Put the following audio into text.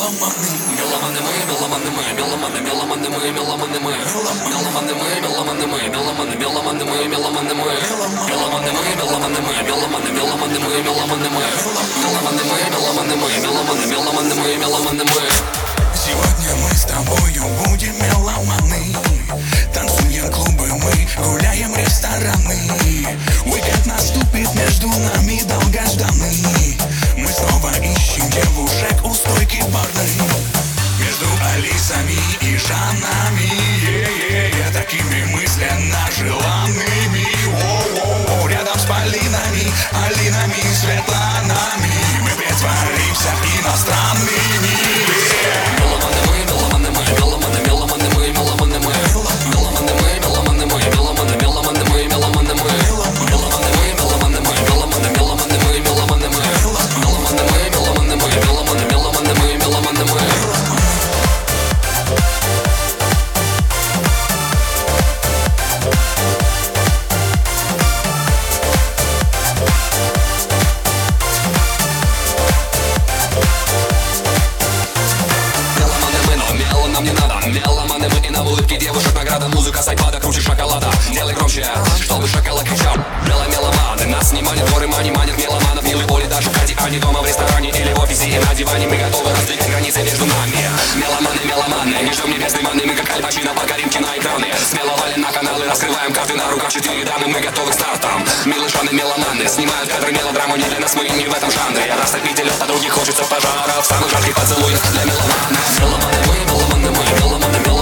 меломаны. Меломаны мы, меломаны мы, меломаны, меломаны мы, меломаны мы, меломаны мы, меломаны мы, меломаны, меломаны мы, меломаны мы, меломаны мы, меломаны мы, меломаны, меломаны мы, меломаны мы, меломаны мы, меломаны мы, меломаны, меломаны мы, меломаны мы. Сегодня мы с тобою будем меломаны. Танцуем клубы мы, гуляем рестораны. Уикенд наступит, между нами долгожданный. Мы снова ищем девушек у стойки барной. Между Алисами и Жаннами, такими мысленно желанными. Рядом с Полинами, Алинами, Светланами мы притворимся иностранными. Меломаны мы, меломаны мы, меломаны, меломаны мы, меломаны мы, меломаны мы, меломаны мы, меломаны, меломаны мы, меломаны мы, меломаны мы, меломаны мы, меломаны, меломаны мы, меломаны мы, меломаны мы, меломаны мы, меломаны, меломаны мы, меломаны мы. Нам не надо, меломаны мы и на улыбке девушек награда. Музыка с айпада круче шоколада. Делай громче, чтобы шоколад кричал. Меломаны, нас не манит, горы мани манят меломанов. Милый Оли, даже Кати, они дома в ресторане или в офисе и на диване. Мы готовы раздвигать границы между нами. Меломаны, меломаны, не ждем небесной маны. Мы как Аль Пачино покорим киноэкраны. Смело валим на каналы, раскрываем карты на руках 4 дамы. Мы готовы к стартам. Милышаны, меломаны, снимают кадры мелодраму. Не для нас, мы не в этом жанре. Растопить лед, а других хочется пожаров. Самых жарких поцелуев для меломанов. Меломаны мы, меломаны мы, меломаны, меломаны.